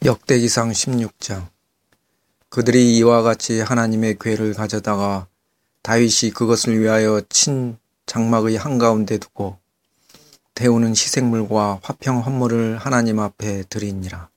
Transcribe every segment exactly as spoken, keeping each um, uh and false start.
역대기상 십육 장. 그들이 이와 같이 하나님의 궤를 가져다가 다윗이 그것을 위하여 친 장막의 한가운데 두고 태우는 희생물과 화평 헌물을 하나님 앞에 드리니라.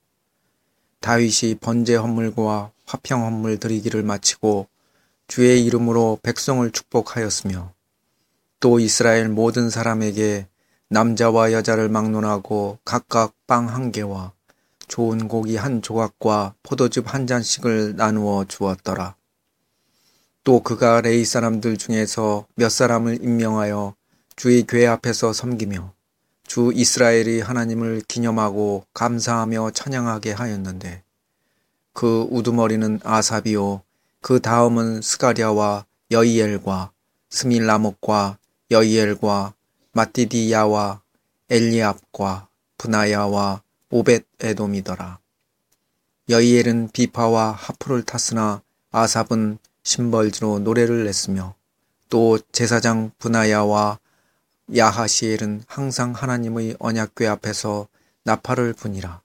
다윗이 번제 헌물과 화평 헌물 드리기를 마치고 주의 이름으로 백성을 축복하였으며 또 이스라엘 모든 사람에게 남자와 여자를 막론하고 각각 빵 한 개와 좋은 고기 한 조각과 포도즙 한 잔씩을 나누어 주었더라. 또 그가 레위 사람들 중에서 몇 사람을 임명하여 주의 궤 앞에서 섬기며 주 이스라엘이 하나님을 기념하고 감사하며 찬양하게 하였는데 그 우두머리는 아삽이요 그 다음은 스가랴와 여이엘과 스밀라목과 여이엘과 마띠디야와 엘리압과 브나야와 오벳 에돔이더라. 여이엘은 비파와 하프를 탔으나 아삽은 심벌지로 노래를 냈으며 또 제사장 브나야와 야하시엘은 항상 하나님의 언약궤 앞에서 나팔을 부니라.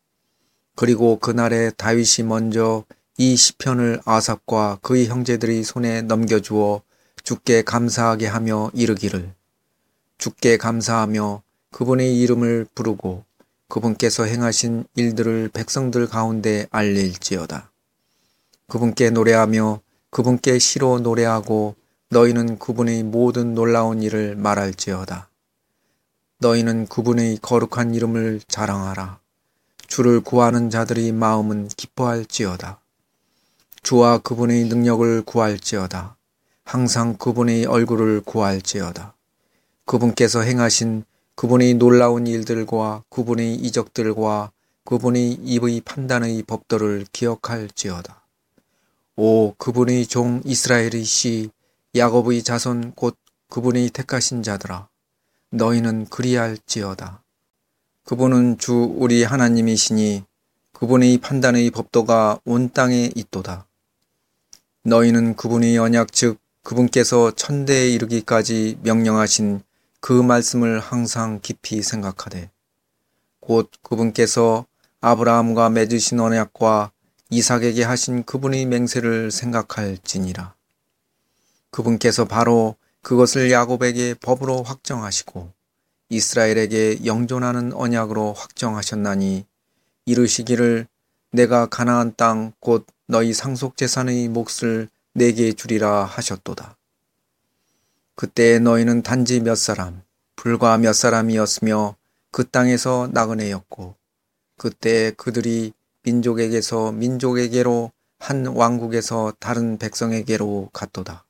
그리고 그날에 다윗이 먼저 이 시편을 아삽과 그의 형제들의 손에 넘겨주어 주께 감사하게 하며 이르기를 주께 감사하며 그분의 이름을 부르고 그분께서 행하신 일들을 백성들 가운데 알릴지어다. 그분께 노래하며 그분께 시로 노래하고 너희는 그분의 모든 놀라운 일을 말할지어다. 너희는 그분의 거룩한 이름을 자랑하라. 주를 구하는 자들의 마음은 기뻐할지어다. 주와 그분의 능력을 구할지어다. 항상 그분의 얼굴을 구할지어다. 그분께서 행하신 그분의 놀라운 일들과 그분의 이적들과 그분의 입의 판단의 법도를 기억할지어다. 오 그분의 종 이스라엘의 씨 야곱의 자손 곧 그분의 택하신 자들아 너희는 그리할지어다. 그분은 주 우리 하나님이시니 그분의 판단의 법도가 온 땅에 있도다. 너희는 그분의 언약 즉 그분께서 천대에 이르기까지 명령하신 그 말씀을 항상 깊이 생각하되 곧 그분께서 아브라함과 맺으신 언약과 이삭에게 하신 그분의 맹세를 생각할지니라. 그분께서 바로 그것을 야곱에게 법으로 확정하시고 이스라엘에게 영존하는 언약으로 확정하셨나니 이르시기를 내가 가나안 땅 곧 너희 상속재산의 몫을 내게 주리라 하셨도다. 그때 너희는 단지 몇 사람, 불과 몇 사람이었으며 그 땅에서 나그네였고 그때 그들이 민족에게서 민족에게로 한 왕국에서 다른 백성에게로 갔도다.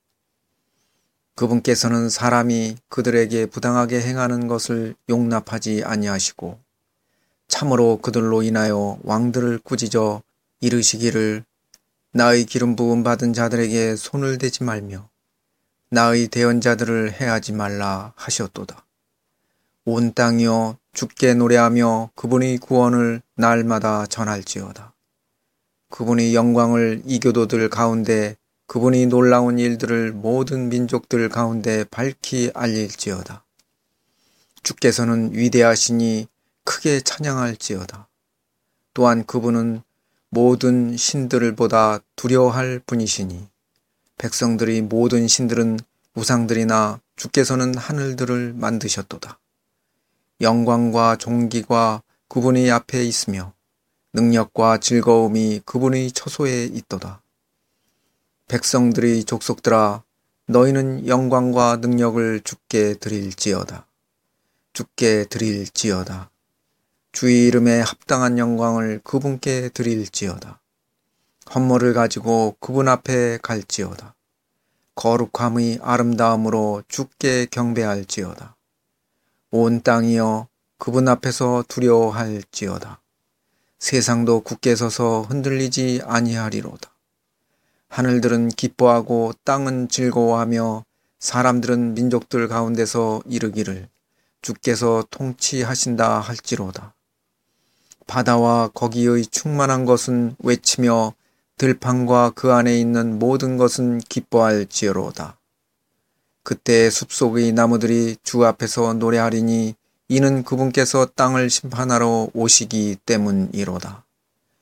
그분께서는 사람이 그들에게 부당하게 행하는 것을 용납하지 아니하시고 참으로 그들로 인하여 왕들을 꾸짖어 이르시기를 나의 기름 부음 받은 자들에게 손을 대지 말며 나의 대언자들을 해하지 말라 하셨도다. 온 땅이여 주께 노래하며 그분의 구원을 날마다 전할지어다. 그분의 영광을 이교도들 가운데 그분의 놀라운 일들을 모든 민족들 가운데 밝히 알릴지어다. 주께서는 위대하시니 크게 찬양할지어다. 또한 그분은 모든 신들을 보다 두려워할 분이시니 백성들의 모든 신들은 우상들이나 주께서는 하늘들을 만드셨도다. 영광과 존귀가 그분의 앞에 있으며 능력과 즐거움이 그분의 처소에 있도다. 백성들의 족속들아 너희는 영광과 능력을 주께 드릴지어다. 주께 드릴지어다. 주의 이름에 합당한 영광을 그분께 드릴지어다. 헌물을 가지고 그분 앞에 갈지어다. 거룩함의 아름다움으로 주께 경배할지어다. 온 땅이여 그분 앞에서 두려워할지어다. 세상도 굳게 서서 흔들리지 아니하리로다. 하늘들은 기뻐하고 땅은 즐거워하며 사람들은 민족들 가운데서 이르기를 주께서 통치하신다 할지로다. 바다와 거기의 충만한 것은 외치며 들판과 그 안에 있는 모든 것은 기뻐할지어로다. 그때 숲속의 나무들이 주 앞에서 노래하리니 이는 그분께서 땅을 심판하러 오시기 때문이로다.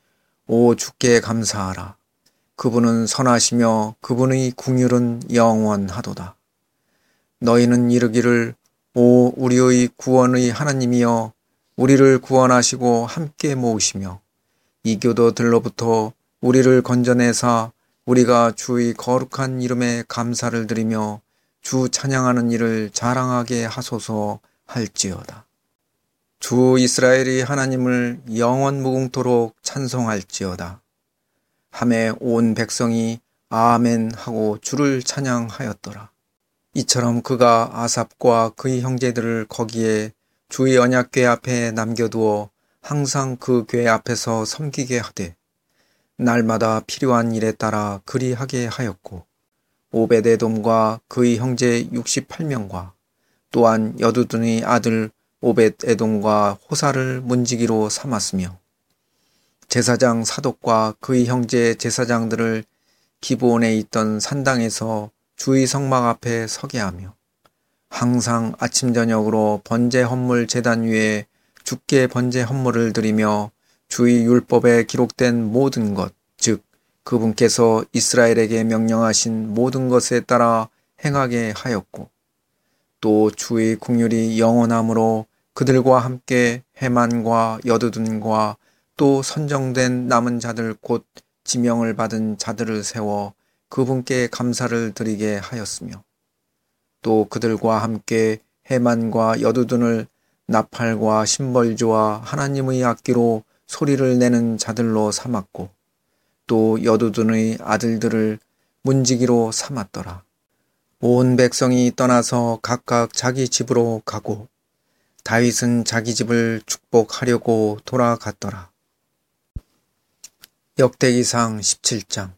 오 주께 감사하라. 그분은 선하시며 그분의 긍휼은 영원하도다. 너희는 이르기를 오 우리의 구원의 하나님이여 우리를 구원하시고 함께 모으시며 이 교도들로부터 우리를 건져내사 우리가 주의 거룩한 이름에 감사를 드리며 주 찬양하는 일을 자랑하게 하소서 할지어다. 주 이스라엘이 하나님을 영원 무궁토록 찬송할지어다. 하매 온 백성이 아멘 하고 주를 찬양하였더라. 이처럼 그가 아삽과 그의 형제들을 거기에 주의 언약궤 앞에 남겨두어 항상 그 궤 앞에서 섬기게 하되 날마다 필요한 일에 따라 그리하게 하였고 오벳에돔과 그의 형제 육십팔 명과 또한 여두둔의 아들 오벳에돔과 호사를 문지기로 삼았으며 제사장 사독과 그의 형제 제사장들을 기브온에 있던 산당에서 주의 성막 앞에 서게 하며 항상 아침 저녁으로 번제 헌물 제단 위에 주께 번제 헌물을 드리며 주의 율법에 기록된 모든 것, 즉 그분께서 이스라엘에게 명령하신 모든 것에 따라 행하게 하였고 또 주의 긍휼이 영원함으로 그들과 함께 해만과 여두둔과 또 선정된 남은 자들 곧 지명을 받은 자들을 세워 그분께 감사를 드리게 하였으며 또 그들과 함께 해만과 여두둔을 나팔과 심벌주와 하나님의 악기로 소리를 내는 자들로 삼았고 또 여두둔의 아들들을 문지기로 삼았더라. 온 백성이 떠나서 각각 자기 집으로 가고 다윗은 자기 집을 축복하려고 돌아갔더라. 역대기상 십칠 장.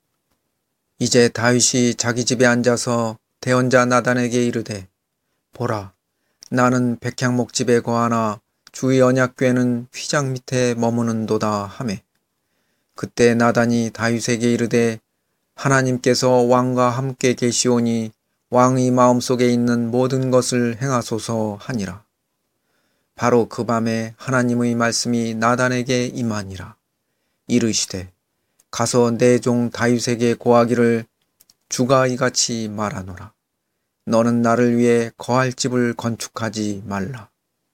이제 다윗이 자기 집에 앉아서 대언자 나단에게 이르되 보라 나는 백향목 집에 거하나 주의 언약궤는 휘장 밑에 머무는도다 하매 그때 나단이 다윗에게 이르되 하나님께서 왕과 함께 계시오니 왕의 마음속에 있는 모든 것을 행하소서 하니라. 바로 그 밤에 하나님의 말씀이 나단에게 임하니라. 이르시되 가서 내 종 다윗에게 고하기를 주가 이같이 말하노라. 너는 나를 위해 거할 집을 건축하지 말라.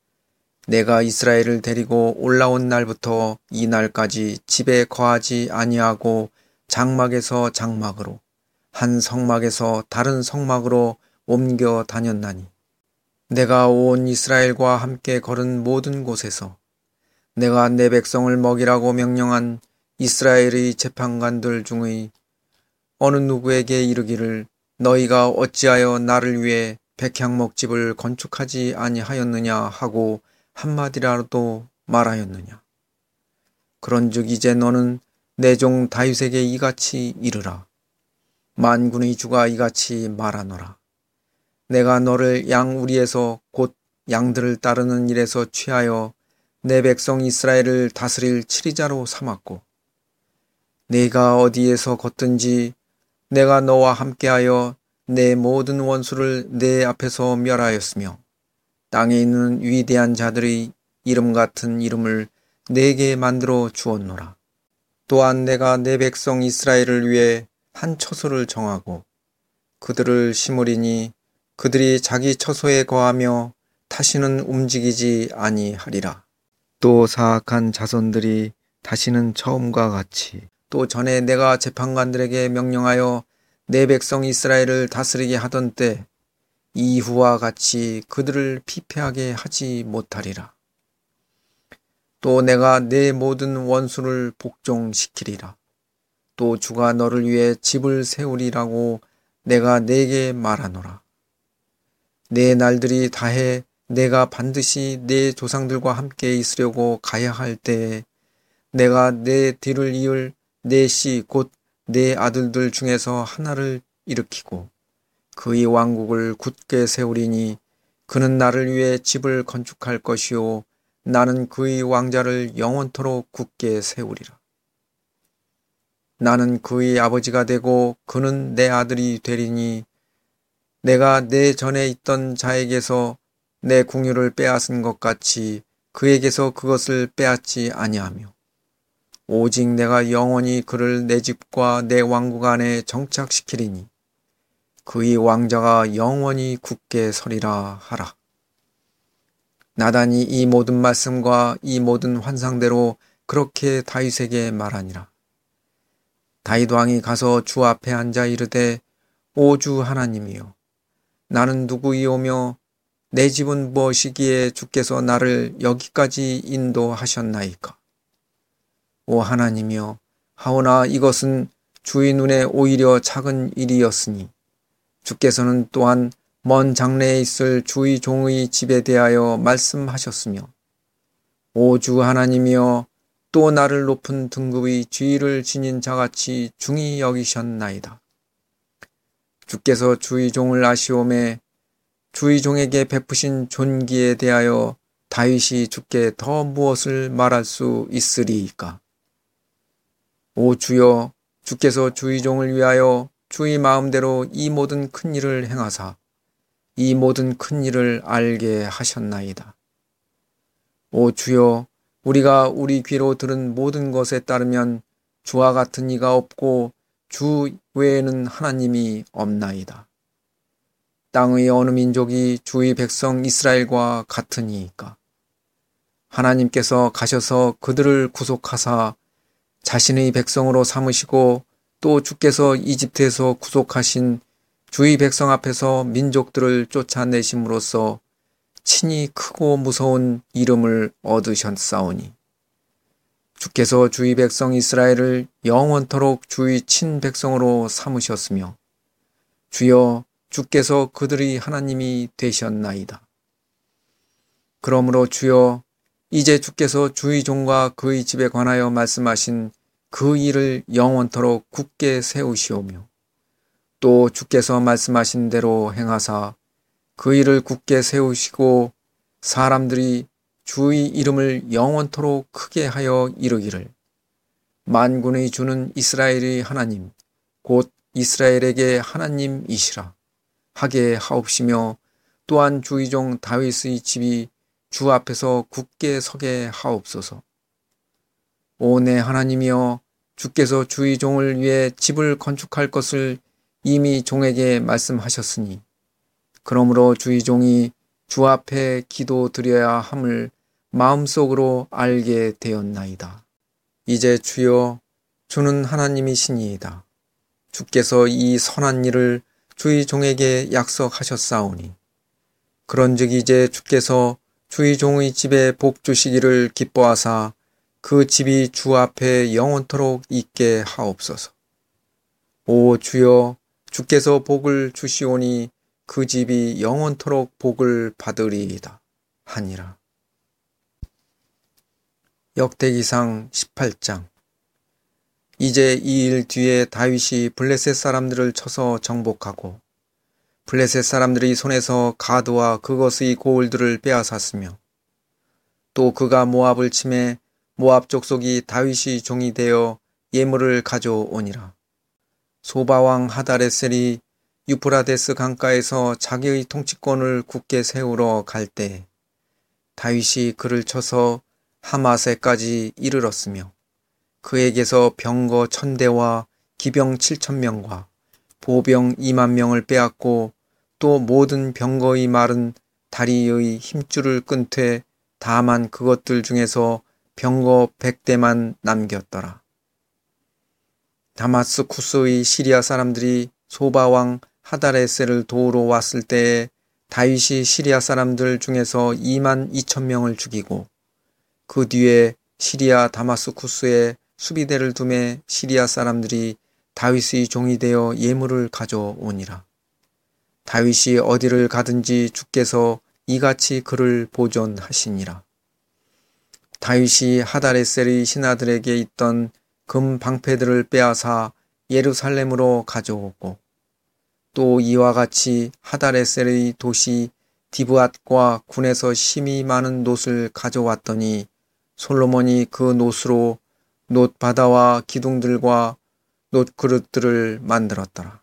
내가 이스라엘을 데리고 올라온 날부터 이 날까지 집에 거하지 아니하고 장막에서 장막으로 한 성막에서 다른 성막으로 옮겨 다녔나니 내가 온 이스라엘과 함께 걸은 모든 곳에서 내가 내 백성을 먹이라고 명령한 이스라엘의 재판관들 중의 어느 누구에게 이르기를 너희가 어찌하여 나를 위해 백향목 집을 건축하지 아니하였느냐 하고 한마디라도 말하였느냐. 그런즉 이제 너는 내 종 다윗에게 이같이 이르라. 만군의 주가 이같이 말하노라. 내가 너를 양우리에서 곧 양들을 따르는 일에서 취하여 내 백성 이스라엘을 다스릴 치리자로 삼았고 네가 어디에서 걷든지 내가 너와 함께하여 내 모든 원수를 내 앞에서 멸하였으며 땅에 있는 위대한 자들의 이름 같은 이름을 내게 만들어 주었노라. 또한 내가 내 백성 이스라엘을 위해 한 처소를 정하고 그들을 심으리니 그들이 자기 처소에 거하며 다시는 움직이지 아니하리라. 또 사악한 자손들이 다시는 처음과 같이 또 전에 내가 재판관들에게 명령하여 내 백성 이스라엘을 다스리게 하던 때 이후와 같이 그들을 피폐하게 하지 못하리라. 또 내가 내 모든 원수를 복종시키리라. 또 주가 너를 위해 집을 세우리라고 내가 네게 말하노라. 내 날들이 다해 내가 반드시 내 조상들과 함께 있으려고 가야 할 때에 내가 내 뒤를 이을 내 씨 곧 내 아들들 중에서 하나를 일으키고 그의 왕국을 굳게 세우리니 그는 나를 위해 집을 건축할 것이요 나는 그의 왕자를 영원토록 굳게 세우리라. 나는 그의 아버지가 되고 그는 내 아들이 되리니 내가 내 전에 있던 자에게서 내 궁유를 빼앗은 것 같이 그에게서 그것을 빼앗지 아니하며 오직 내가 영원히 그를 내 집과 내 왕국 안에 정착시키리니 그의 왕자가 영원히 굳게 서리라 하라. 나단이 이 모든 말씀과 이 모든 환상대로 그렇게 다윗에게 말하니라. 다윗 왕이 가서 주 앞에 앉아 이르되 오 주 하나님이여 나는 누구이오며 내 집은 무엇이기에 주께서 나를 여기까지 인도하셨나이까. 오 하나님이여 하오나 이것은 주의 눈에 오히려 작은 일이었으니 주께서는 또한 먼 장래에 있을 주의 종의 집에 대하여 말씀하셨으며 오 주 하나님이여 또 나를 높은 등급의 지위를 지닌 자같이 중히 여기셨나이다. 주께서 주의 종을 아시오매 주의 종에게 베푸신 존귀에 대하여 다윗이 주께 더 무엇을 말할 수 있으리이까. 오 주여 주께서 주의 종을 위하여 주의 마음대로 이 모든 큰 일을 행하사 이 모든 큰 일을 알게 하셨나이다. 오 주여 우리가 우리 귀로 들은 모든 것에 따르면 주와 같은 이가 없고 주 외에는 하나님이 없나이다. 땅의 어느 민족이 주의 백성 이스라엘과 같으니이까. 하나님께서 가셔서 그들을 구속하사 자신의 백성으로 삼으시고 또 주께서 이집트에서 구속하신 주의 백성 앞에서 민족들을 쫓아내심으로써 친히 크고 무서운 이름을 얻으셨사오니 주께서 주의 백성 이스라엘을 영원토록 주의 친백성으로 삼으셨으며 주여 주께서 그들의 하나님이 되셨나이다. 그러므로 주여 이제 주께서 주의 종과 그의 집에 관하여 말씀하신 그 일을 영원토록 굳게 세우시오며 또 주께서 말씀하신 대로 행하사 그 일을 굳게 세우시고 사람들이 주의 이름을 영원토록 크게 하여 이르기를 만군의 주는 이스라엘의 하나님 곧 이스라엘에게 하나님이시라 하게 하옵시며 또한 주의 종 다윗의 집이 주 앞에서 굳게 서게 하옵소서. 오 내 하나님이여 주께서 주의 종을 위해 집을 건축할 것을 이미 종에게 말씀하셨으니 그러므로 주의 종이 주 앞에 기도 드려야 함을 마음속으로 알게 되었나이다. 이제 주여 주는 하나님이시니이다. 주께서 이 선한 일을 주의 종에게 약속하셨사오니 그런즉 이제 주께서 주의 종의 집에 복 주시기를 기뻐하사 그 집이 주 앞에 영원토록 있게 하옵소서. 오 주여 주께서 복을 주시오니 그 집이 영원토록 복을 받으리이다 하니라. 역대기상 십팔 장. 이제 이 일 뒤에 다윗이 블레셋 사람들을 쳐서 정복하고 블레셋 사람들이 손에서 가드와 그것의 고울들을 빼앗았으며 또 그가 모압을 침해 모압 족속이 다윗이 종이 되어 예물을 가져오니라. 소바왕 하다레셀이 유프라데스 강가에서 자기의 통치권을 굳게 세우러 갈 때 다윗이 그를 쳐서 하마세까지 이르렀으며 그에게서 병거 천대와 기병 칠천 명과 보병 이만 명을 빼앗고 또 모든 병거의 말은 다리의 힘줄을 끈퇴 다만 그것들 중에서 병거 백 대만 남겼더라. 다마스쿠스의 시리아 사람들이 소바왕 하다레셀을 도우러 왔을 때에 다윗이 시리아 사람들 중에서 이만 이천 명을 죽이고 그 뒤에 시리아 다마스쿠스에 수비대를 두매 시리아 사람들이 다윗의 종이 되어 예물을 가져오니라. 다윗이 어디를 가든지 주께서 이같이 그를 보존하시니라. 다윗이 하다레셀의 신하들에게 있던 금 방패들을 빼앗아 예루살렘으로 가져오고 또 이와 같이 하다레셀의 도시 디브앗과 군에서 심이 많은 놋을 가져왔더니 솔로몬이 그 놋으로 놋바다와 기둥들과 놋그릇들을 만들었더라.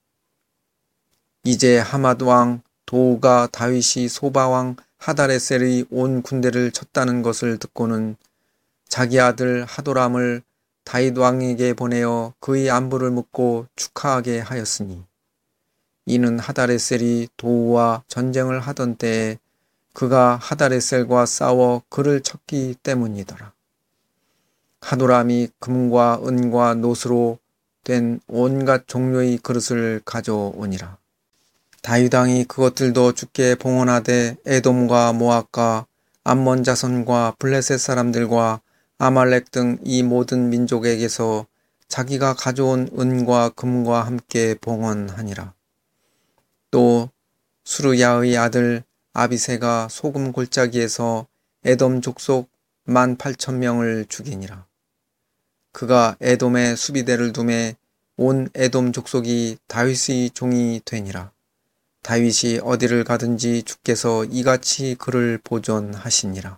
이제 하맛 왕 도우가 다윗이 소바왕 하다레셀의 온 군대를 쳤다는 것을 듣고는 자기 아들 하도람을 다윗 왕에게 보내어 그의 안부를 묻고 축하하게 하였으니 이는 하다레셀이 도우와 전쟁을 하던 때에 그가 하다레셀과 싸워 그를 쳤기 때문이더라. 하도람이 금과 은과 노스로 된 온갖 종류의 그릇을 가져오니라. 다윗 왕이 그것들도 주께 봉헌하되 에돔과 모압과 암몬 자손과 블레셋 사람들과 아말렉 등 이 모든 민족에게서 자기가 가져온 은과 금과 함께 봉헌하니라. 또 수르야의 아들 아비새가 소금 골짜기에서 에돔 족속 만 팔천 명을 죽이니라. 그가 에돔에 수비대를 두매 온 에돔 족속이 다윗의 종이 되니라. 다윗이 어디를 가든지 주께서 이같이 그를 보존하시니라.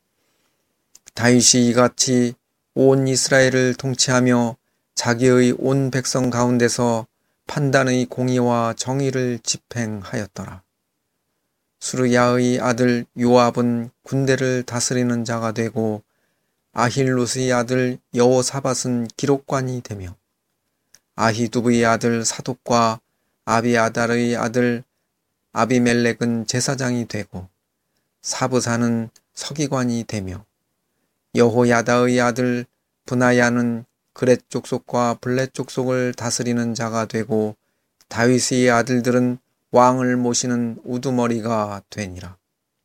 다윗이 이같이 온 이스라엘을 통치하며 자기의 온 백성 가운데서 판단의 공의와 정의를 집행하였더라. 수르야의 아들 요압은 군대를 다스리는 자가 되고 아힐룻의 아들 여호사밧은 기록관이 되며 아히두브의 아들 사독과 아비아달의 아들 아비멜렉은 제사장이 되고 사브사는 서기관이 되며 여호야다의 아들 브나야는 그렛 족속과 블렛 족속을 다스리는 자가 되고 다윗의 아들들은 왕을 모시는 우두머리가 되니라.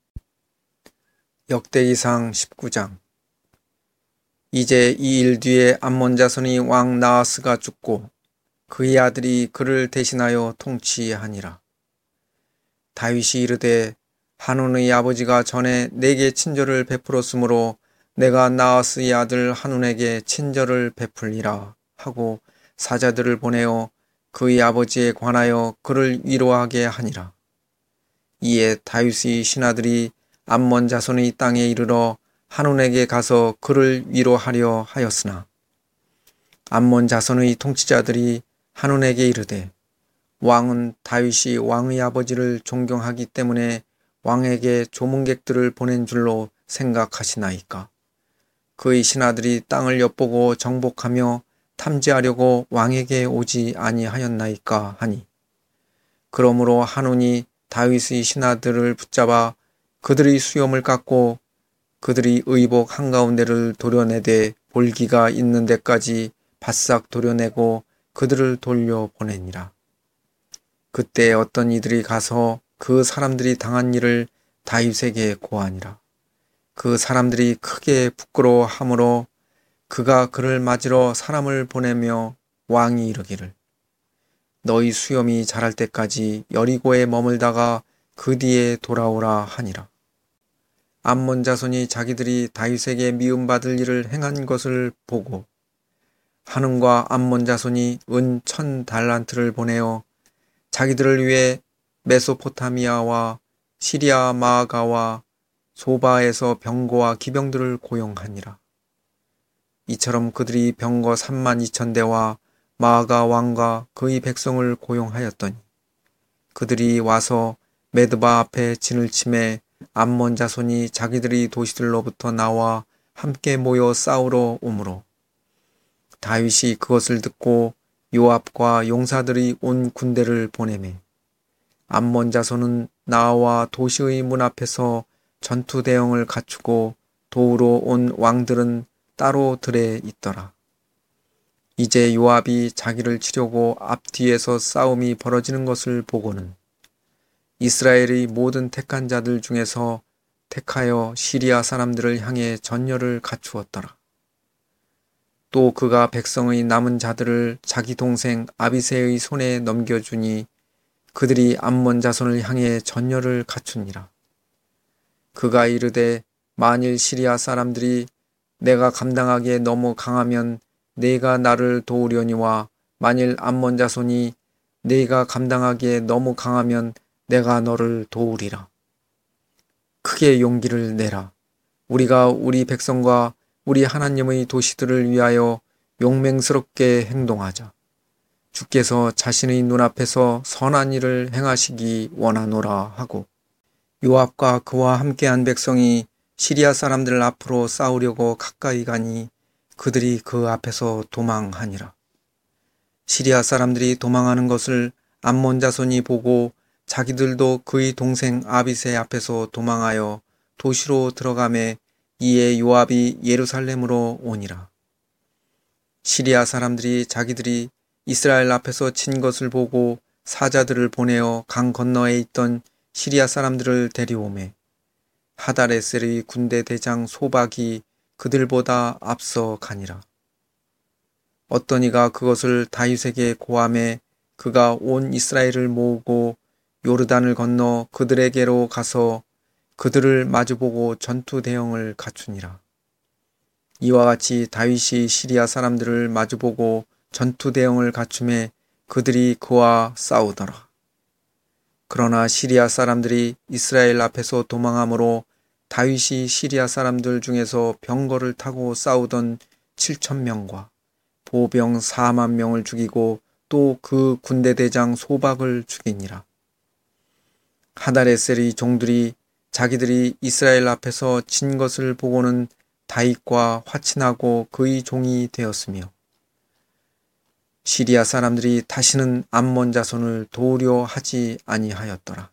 역대기상 십구 장. 이제 이 일 뒤에 암몬 자손이 왕 나하스가 죽고 그의 아들이 그를 대신하여 통치하니라. 다윗이 이르되 한운의 아버지가 전에 내게 친절을 베풀었으므로 내가 나하스의 아들 한운에게 친절을 베풀리라 하고 사자들을 보내어 그의 아버지에 관하여 그를 위로하게 하니라. 이에 다윗의 신하들이 암몬 자손의 땅에 이르러 한운에게 가서 그를 위로하려 하였으나 암몬 자손의 통치자들이 한운에게 이르되 왕은 다윗이 왕의 아버지를 존경하기 때문에 왕에게 조문객들을 보낸 줄로 생각하시나이까. 그의 신하들이 땅을 엿보고 정복하며 탐지하려고 왕에게 오지 아니하였나이까 하니 그러므로 한운이 다윗의 신하들을 붙잡아 그들의 수염을 깎고 그들이 의복 한가운데를 도려내되 볼기가 있는 데까지 바싹 도려내고 그들을 돌려보내니라. 그때 어떤 이들이 가서 그 사람들이 당한 일을 다윗에게 고하니라. 그 사람들이 크게 부끄러워하므로 그가 그를 맞으러 사람을 보내며 왕이 이르기를 너희 수염이 자랄 때까지 여리고에 머물다가 그 뒤에 돌아오라 하니라. 암몬 자손이 자기들이 다윗에게 미움받을 일을 행한 것을 보고 한운과 암몬 자손이 은 천 달란트를 보내어 자기들을 위해 메소포타미아와 시리아 마아가와 소바에서 병거와 기병들을 고용하니라. 이처럼 그들이 병거 삼만 이천 대와 마아가 왕과 그의 백성을 고용하였더니 그들이 와서 메드바 앞에 진을 치매 암몬 자손이 자기들의 도시들로부터 나와 함께 모여 싸우러 오므로 다윗이 그것을 듣고 요압과 용사들이 온 군대를 보내매 암몬 자손은 나와 도시의 문 앞에서 전투 대형을 갖추고 도우러 온 왕들은 따로 들에 있더라. 이제 요압이 자기를 치려고 앞뒤에서 싸움이 벌어지는 것을 보고는 이스라엘의 모든 택한 자들 중에서 택하여 시리아 사람들을 향해 전열을 갖추었더라. 또 그가 백성의 남은 자들을 자기 동생 아비새의 손에 넘겨주니 그들이 암몬 자손을 향해 전열을 갖추니라. 그가 이르되 만일 시리아 사람들이 내가 감당하기에 너무 강하면 네가 나를 도우려니와 만일 암몬 자손이 네가 감당하기에 너무 강하면 내가 너를 도우리라. 크게 용기를 내라. 우리가 우리 백성과 우리 하나님의 도시들을 위하여 용맹스럽게 행동하자. 주께서 자신의 눈앞에서 선한 일을 행하시기 원하노라 하고 요압과 그와 함께한 백성이 시리아 사람들 앞으로 싸우려고 가까이 가니 그들이 그 앞에서 도망하니라. 시리아 사람들이 도망하는 것을 암몬 자손이 보고 자기들도 그의 동생 아빗의 앞에서 도망하여 도시로 들어가매 이에 요압이 예루살렘으로 오니라. 시리아 사람들이 자기들이 이스라엘 앞에서 친 것을 보고 사자들을 보내어 강 건너에 있던 시리아 사람들을 데려오매 하다레셀의 군대 대장 소박이 그들보다 앞서 가니라. 어떤 이가 그것을 다윗에게 고함해 그가 온 이스라엘을 모으고 요르단을 건너 그들에게로 가서 그들을 마주보고 전투 대형을 갖추니라. 이와 같이 다윗이 시리아 사람들을 마주보고 전투 대형을 갖춤에 그들이 그와 싸우더라. 그러나 시리아 사람들이 이스라엘 앞에서 도망함으로 다윗이 시리아 사람들 중에서 병거를 타고 싸우던 칠천 명과 보병 사만 명을 죽이고 또 그 군대 대장 소박을 죽이니라. 하다레셀의 종들이 자기들이 이스라엘 앞에서 진 것을 보고는 다윗과 화친하고 그의 종이 되었으며 시리아 사람들이 다시는 암몬 자손을 도우려 하지 아니하였더라.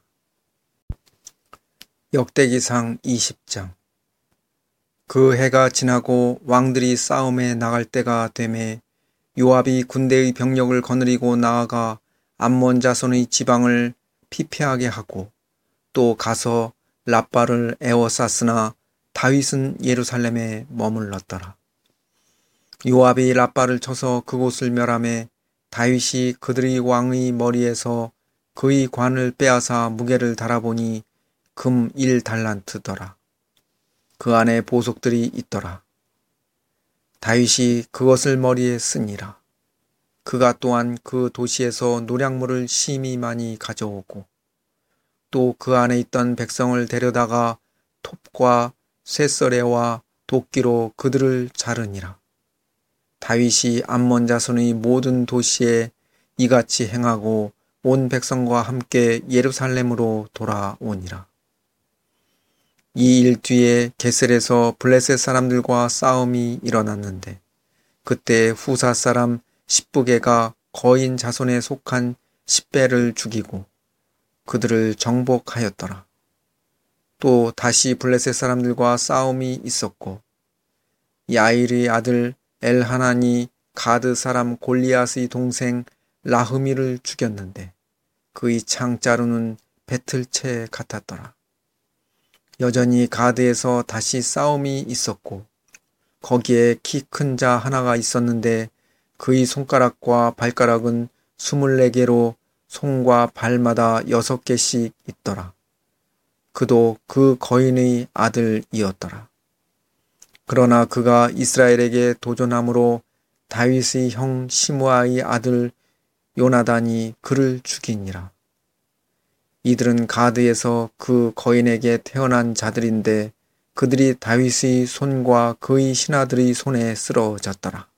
역대기상 이십 장. 그 해가 지나고 왕들이 싸움에 나갈 때가 되매 요압이 군대의 병력을 거느리고 나아가 암몬 자손의 지방을 피폐하게 하고 또 가서 랍바를 에워쌌으나 다윗은 예루살렘에 머물렀더라. 요압이 랍바를 쳐서 그곳을 멸하매 다윗이 그들의 왕의 머리에서 그의 관을 빼앗아 무게를 달아보니 금 일 달란트더라. 그 안에 보석들이 있더라. 다윗이 그것을 머리에 쓰니라. 그가 또한 그 도시에서 노량물을 심히 많이 가져오고 또 그 안에 있던 백성을 데려다가 톱과 쇠썰애와 도끼로 그들을 자르니라. 다윗이 암몬 자손의 모든 도시에 이같이 행하고 온 백성과 함께 예루살렘으로 돌아오니라. 이 일 뒤에 게셀에서 블레셋 사람들과 싸움이 일어났는데 그때 후사 사람 십부게가 거인 자손에 속한 십배를 죽이고 그들을 정복하였더라. 또 다시 블레셋 사람들과 싸움이 있었고 야일의 아들 엘하난이 가드 사람 골리앗의 동생 라흐미를 죽였는데 그의 창자루는 배틀채 같았더라. 여전히 가드에서 다시 싸움이 있었고 거기에 키 큰 자 하나가 있었는데 그의 손가락과 발가락은 스물네 개로 손과 발마다 여섯 개씩 있더라. 그도 그 거인의 아들이었더라. 그러나 그가 이스라엘에게 도전함으로 다윗의 형 시므아의 아들 요나단이 그를 죽이니라. 이들은 가드에서 그 거인에게 태어난 자들인데 그들이 다윗의 손과 그의 신하들의 손에 쓰러졌더라.